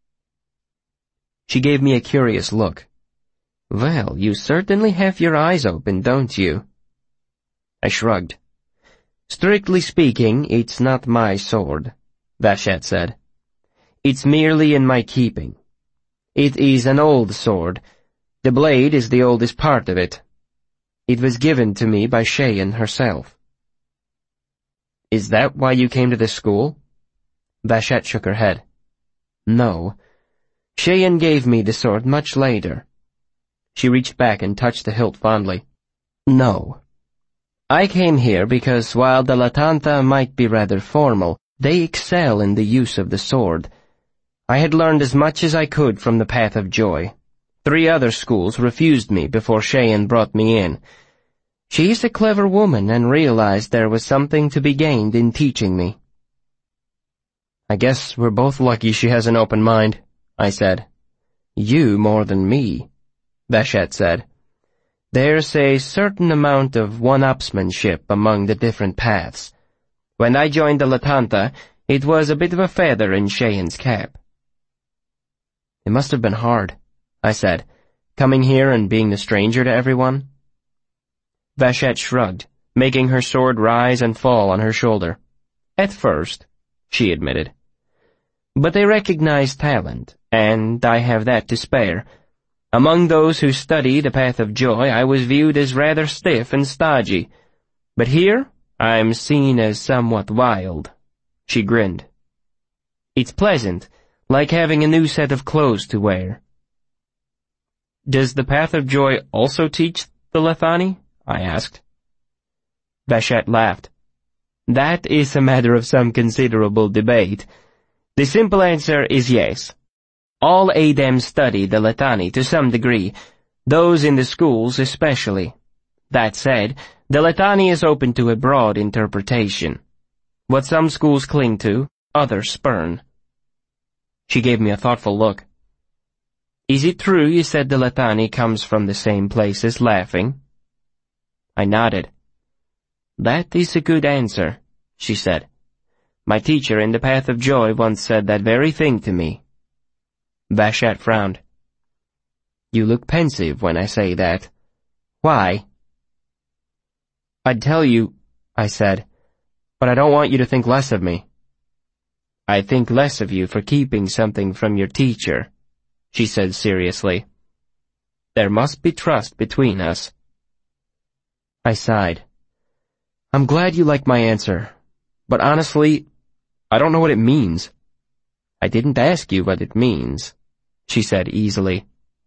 She gave me a curious look. "Well, you certainly have your eyes open, don't you?" I shrugged. "Strictly speaking, it's not my sword," Vachette said. "It's merely in my keeping. It is an old sword. The blade is the oldest part of it. It was given to me by Cheyenne herself." "Is that why you came to this school?" Vachette shook her head. "No. Cheyenne gave me the sword much later." She reached back and touched the hilt fondly. "No. I came here because while the Latantha might be rather formal, they excel in the use of the sword. I had learned as much as I could from the Path of Joy. 3 other schools refused me before Cheyenne brought me in. She's a clever woman and realized there was something to be gained in teaching me." "I guess we're both lucky she has an open mind," I said. "You more than me," Vachette said. "There's a certain amount of one-upsmanship among the different paths. When I joined the Latantha, it was a bit of a feather in Cheyenne's cap." "It must have been hard," I said, "coming here and being the stranger to everyone." Vachette shrugged, making her sword rise and fall on her shoulder. "At first," she admitted. "But they recognize talent, and I have that to spare. Among those who study the Path of Joy, I was viewed as rather stiff and stodgy. But here, I'm seen as somewhat wild." She grinned. "It's pleasant, like having a new set of clothes to wear." "Does the Path of Joy also teach the Lethani?" I asked. Vachette laughed. "That is a matter of some considerable debate. The simple answer is yes. All Adem study the Lethani to some degree, those in the schools especially, That said, the Litany is open to a broad interpretation. What some schools cling to, others spurn. She gave me a thoughtful look. Is it true you said the Litany comes from the same place as laughing? I nodded. That is a good answer, she said. My teacher in the Path of Joy once said that very thing to me. Vashat frowned. You look pensive when I say that. Why? I'd tell you, I said, but I don't want you to think less of me. I think less of you for keeping something from your teacher, she said seriously. There must be trust between us. I sighed. I'm glad you like my answer, but honestly, I don't know what it means. I didn't ask you what it means, she said easily.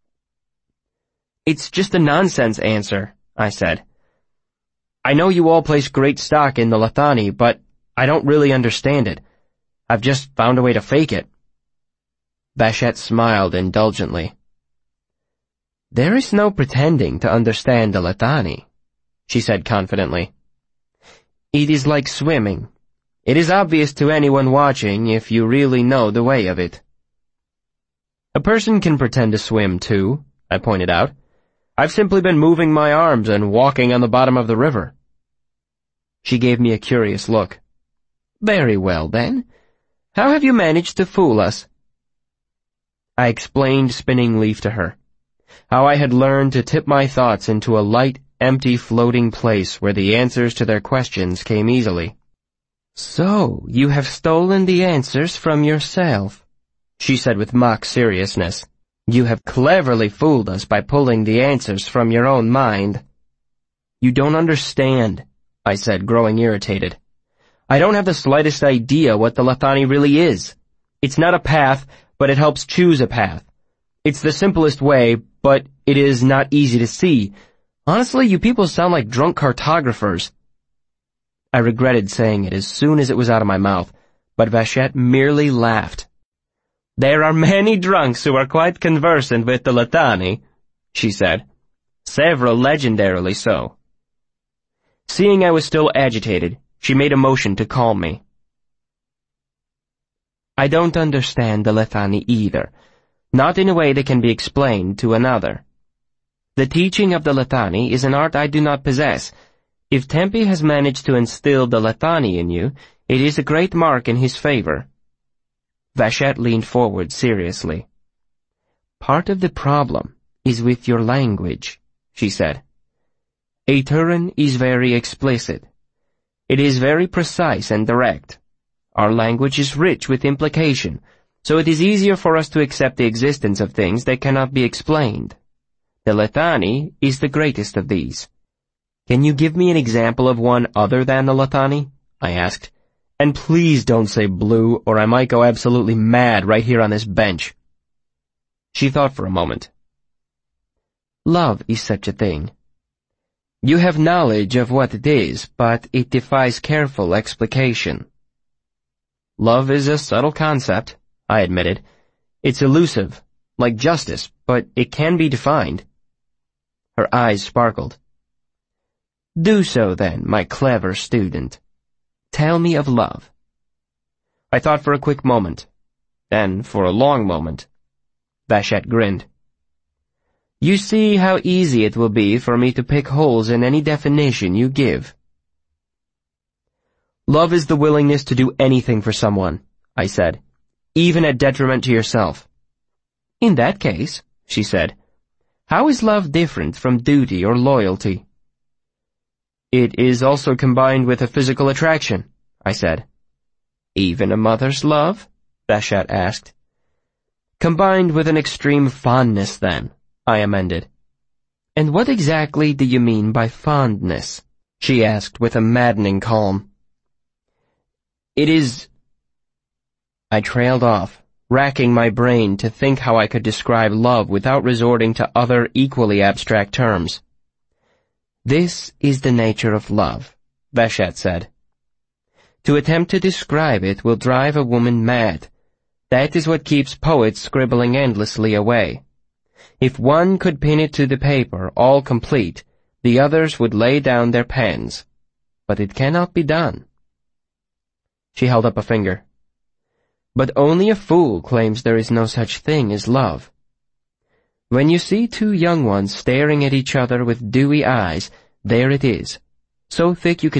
It's just a nonsense answer, I said. I know you all place great stock in the Litany, but I don't really understand it. I've just found a way to fake it. Vashat smiled indulgently. There is no pretending to understand the Litany, she said confidently. It is like swimming. It is obvious to anyone watching if you really know the way of it. A person can pretend to swim too, I pointed out. I've simply been moving my arms and walking on the bottom of the river. She gave me a curious look. Very well, then. How have you managed to fool us? I explained Spinning Leaf to her, how I had learned to tip my thoughts into a light, empty, floating place where the answers to their questions came easily. So, you have stolen the answers from yourself, she said with mock seriousness. You have cleverly fooled us by pulling the answers from your own mind. You don't understand, I said, growing irritated. I don't have the slightest idea what the Litany really is. It's not a path, but it helps choose a path. It's the simplest way, but it is not easy to see. Honestly, you people sound like drunk cartographers. I regretted saying it as soon as it was out of my mouth, but Vashat merely laughed. There are many drunks who are quite conversant with the Litany, she said. Several legendarily so. Seeing I was still agitated, she made a motion to calm me. I don't understand the Litany either, not in a way that can be explained to another. The teaching of the Litany is an art I do not possess. If Tempi has managed to instill the Litany in you, it is a great mark in his favor. Vashat leaned forward seriously. Part of the problem is with your language, she said. Eithirran is very explicit. It is very precise and direct. Our language is rich with implication, so it is easier for us to accept the existence of things that cannot be explained. The Litany is the greatest of these. Can you give me an example of one other than the Litany? I asked. And please don't say blue, or I might go absolutely mad right here on this bench. She thought for a moment. Love is such a thing. You have knowledge of what it is, but it defies careful explication. Love is a subtle concept, I admitted. It's elusive, like justice, but it can be defined. Her eyes sparkled. Do so then, my clever student. Tell me of love. I thought for a quick moment, then for a long moment. Vashat grinned. You see how easy it will be for me to pick holes in any definition you give. Love is the willingness to do anything for someone, I said, even at detriment to yourself. In that case, she said, how is love different from duty or loyalty? It is also combined with a physical attraction, I said. Even a mother's love? Vashat asked. Combined with an extreme fondness, then, I amended. And what exactly do you mean by fondness? She asked with a maddening calm. It is... I trailed off, racking my brain to think how I could describe love without resorting to other equally abstract terms. This is the nature of love, Vashat said. To attempt to describe it will drive a woman mad. That is what keeps poets scribbling endlessly away. If one could pin it to the paper, all complete, the others would lay down their pens. But it cannot be done. She held up a finger. But only a fool claims there is no such thing as love. When you see two young ones staring at each other with dewy eyes, there it is, so thick you can